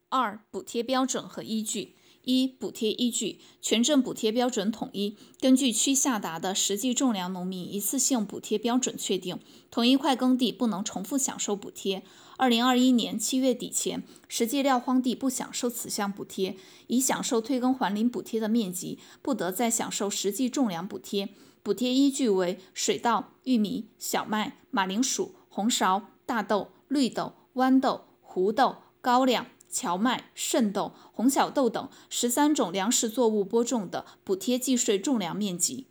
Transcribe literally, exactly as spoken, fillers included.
二、补贴标准和依据。一、补贴依据。权证补贴标准统一，根据区下达的实际种粮农民一次性补贴标准确定，同一块耕地不能重复享受补贴。二零二一年七月底前，实际撂荒地不享受此项补贴，已享受退耕还林补贴的面积，不得再享受实际种粮补贴。补贴依据为水稻、玉米、小麦、马铃薯、红苕、大豆、绿豆、豌豆、胡豆、高粱、荞麦、渗豆、红小豆等十三种粮食作物播种的补贴计税种粮面积。